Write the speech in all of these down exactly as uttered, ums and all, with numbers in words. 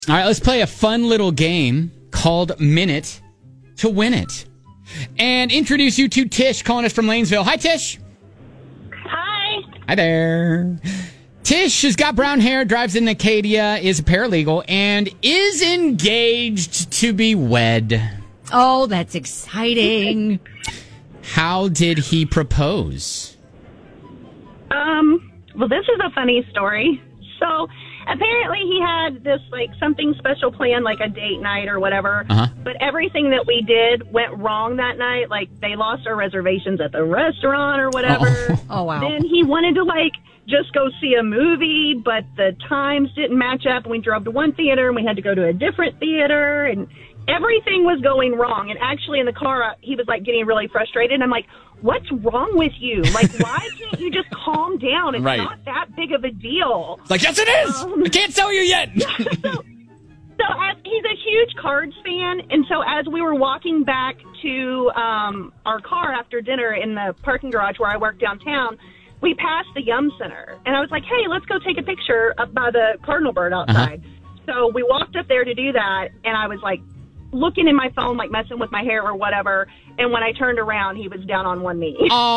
All right, let's play a fun little game called Minute to Win It. And introduce you to Tish, calling us from Lanesville. Hi, Tish. Hi. Hi there. Tish has got brown hair, drives in Acadia, is a paralegal, and is engaged to be wed. Oh, that's exciting. How did he propose? Um, well, this is a funny story. So apparently he had this, like, something special planned, like a date night or whatever. Uh-huh. But everything that we did went wrong that night. Like, they lost our reservations at the restaurant or whatever. Oh, oh wow. Then he wanted to, like, just go see a movie, but the times didn't match up. We drove to one theater and we had to go to a different theater, and everything was going wrong. And actually in the car, he was, like, getting really frustrated. I'm like, what's wrong with you? Like, why can't you just calm down? It's Right. not that big of a deal. It's like, yes, it is. Um, I can't tell you yet. so, so as, he's a huge Cards fan, and so as we were walking back to um, our car after dinner in the parking garage where I work downtown, we passed the Yum Center. And I was like, hey, let's go take a picture up by the cardinal bird outside. Uh-huh. So we walked up there to do that, and I was like, looking in my phone, like messing with my hair or whatever. And when I turned around, he was down on one knee.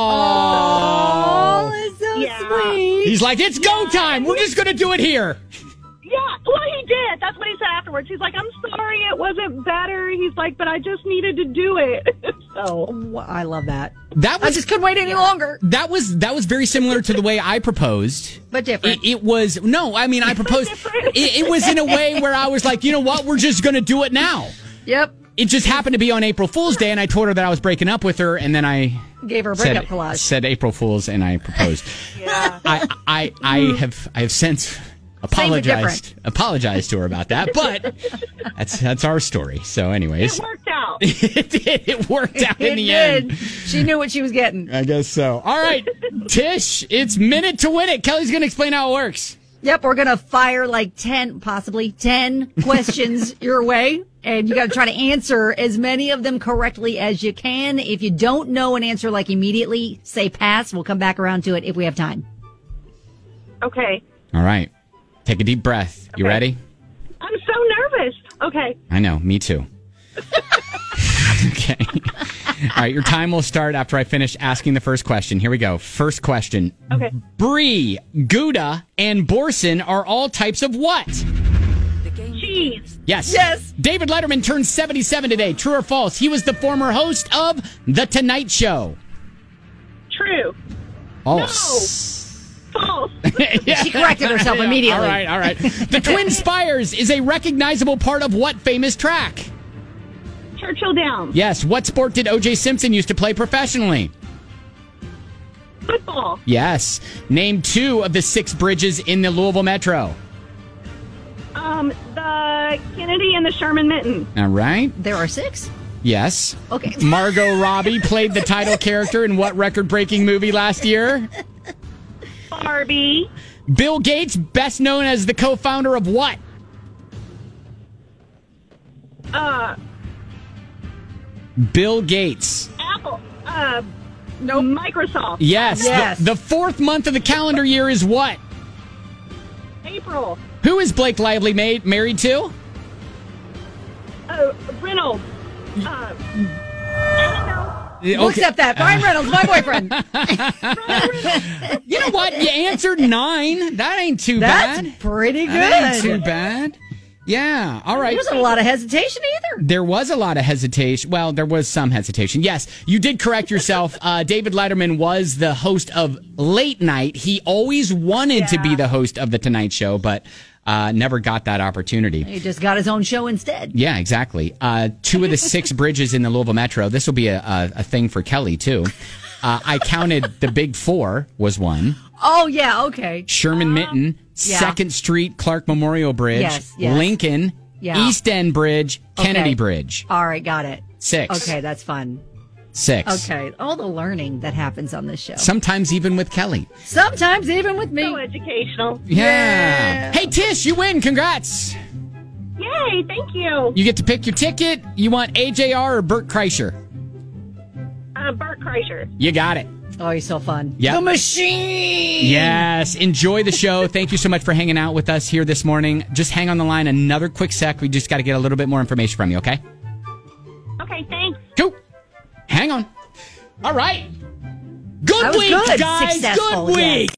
Oh, that's so Yeah. sweet. he's like, it's go time. We're just going to do it here. Yeah, well, he did. That's what he said afterwards. He's like, I'm sorry it wasn't better. He's like, but I just needed to do it. So Well, I love that. That I was just couldn't wait any longer. that was that was very similar to the way I proposed. But different. It, it was no, I mean I proposed. It, it was in a way where I was like, you know what, we're just going to do it now. Yep. It just happened to be on April Fool's Day, and I told her that I was breaking up with her, and then I Gave her a said, breakup collage. said April Fool's, and I proposed. yeah. I, I I have I have since apologized apologized to her about that, but that's that's our story. So, anyways, It worked out. it did. It worked out in It the did. end. She knew what she was getting. I guess so. All right, Tish, it's Minute to Win It. Kelly's going to explain how it works. Yep, we're going to fire like ten, possibly ten questions your way. And you got to try to answer as many of them correctly as you can. If you don't know an answer like immediately, say pass. We'll come back around to it if we have time. Okay. All right. Take a deep breath. You Okay. ready? I'm so nervous. Okay. I know. Me too. Okay. All right. Your time will start after I finish asking the first question. Here we go. First question. Okay. Brie, Gouda, and Borson are all types of what? Cheese. Yes. Yes. David Letterman turned seventy-seven today. True or false? He was the former host of The Tonight Show. True. False. False. She corrected herself immediately. All right, all right. The Twin Spires is a recognizable part of what famous track? Churchill Downs. Yes. What sport did O J Simpson used to play professionally? Football. Yes. Name two of the six bridges in the Louisville Metro. Um, the Kennedy and the Sherman Minton. All right. There are six? Yes. Okay. Margot Robbie played the title character in what record-breaking movie last year? Barbie. Bill Gates, best known as the co-founder of what? Uh, Bill Gates. Apple. Uh, no, Microsoft. Yes. Yes. The, the fourth month of the calendar year is what? April. Who is Blake Lively made, married to? Uh, Reynolds. Uh, I don't know. We'll accept that. Brian Reynolds, my boyfriend. You know what? You answered nine. That ain't too That's bad. pretty That ain't too good. bad. Yeah. All right. There wasn't a lot of hesitation either. There was a lot of hesitation. Well, there was some hesitation. Yes, you did correct yourself. Uh, David Letterman was the host of Late Night. He always wanted to be the host of The Tonight Show, but uh, never got that opportunity. He just got his own show instead. Yeah, exactly. Uh, two of the six bridges in the Louisville Metro. This will be a, a, a thing for Kelly, too. Uh, I counted the big four was one. Oh, yeah, okay. Sherman Minton, yeah. second Street, Clark Memorial Bridge, Yes, yes. Lincoln, Yeah. East End Bridge, Kennedy Okay. Bridge. All right, got it. Six. Okay, that's fun. Six. Okay, all the learning that happens on this show. Sometimes even with Kelly. Sometimes even with So me. educational. Yeah. Yeah. Hey, Tish, you win. Congrats. Yay, thank you. You get to pick your ticket. You want A J R or Bert Kreischer? Uh, Bert Kreischer. You got it. Oh, he's so fun. Yep. The machine! Yes. Enjoy the show. Thank you so much for hanging out with us here this morning. Just hang on the line another quick sec. We just got to get a little bit more information from you, okay? Okay, thanks. Cool. Hang on. All right. Good That was week, good. guys. Successful, Good week. yes.